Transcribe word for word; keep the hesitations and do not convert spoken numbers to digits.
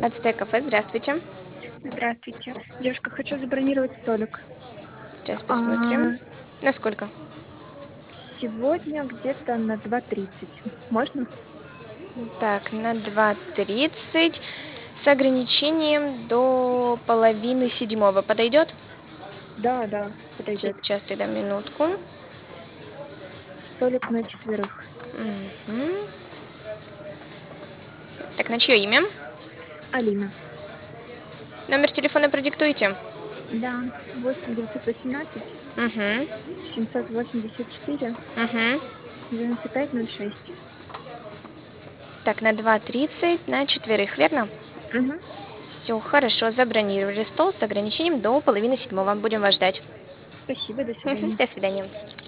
Ацтек кафе, здравствуйте. Здравствуйте. Девушка, хочу забронировать столик. Сейчас А, посмотрим. На сколько? сегодня где-то на два тридцать. Можно? Так, на два тридцать с ограничением до половины седьмого. Подойдет? Да, да, подойдет. Сейчас тогда минутку. Столик на четверых. Мгм. Так, на чье имя? Алина. Номер телефона продиктуйте. Да, восемь девятьсот восемнадцать Угу. семьсот восемьдесят четыре Угу. девяносто пять ноль шесть. Так, на два тридцать на четверых, верно? Угу. Все хорошо, забронировали стол с ограничением до половины седьмого. Будем вас ждать. Спасибо, до Мгм. свидания. До свидания.